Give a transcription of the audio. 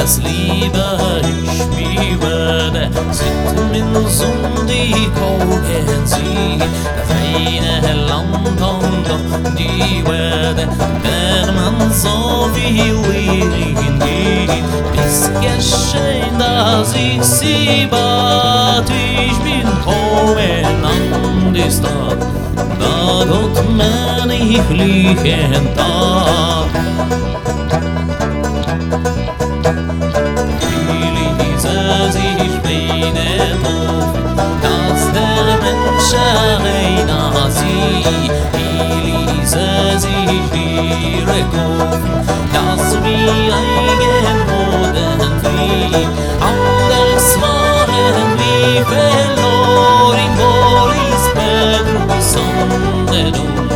das Liebe ich mir würde, sitten min die Augen sie, der feine Land und doch die Werde, der man so viel in geht, ist geschehen, dass ich sie bat, ich bin kommen an die Stadt, da Gott mein ich liegen Tag. Ich bin hoch, dass der Mensch reiner sie, ließe sich ihre Kopf, dass wir eigen wurden fliehen, anders waren wir verloren, Boris Petrus und